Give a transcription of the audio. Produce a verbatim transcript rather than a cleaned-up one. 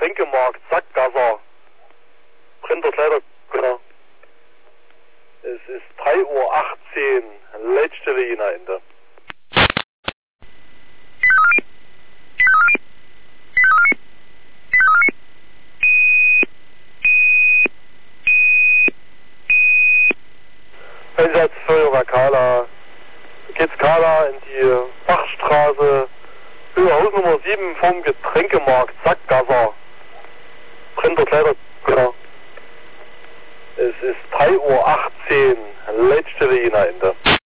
Getränkemarkt Sackgasser. Printerkleider. Es ist drei Uhr achtzehn. Leitstelle Jena Ende. Einsatz Feuerwehr Kala. Geht's Kala in die Bachstraße. Höhe Haus Nummer sieben vom Getränkemarkt Sackgasser. Printerkleider. Es ist drei Uhr achtzehn. Leitstelle Jena Ende.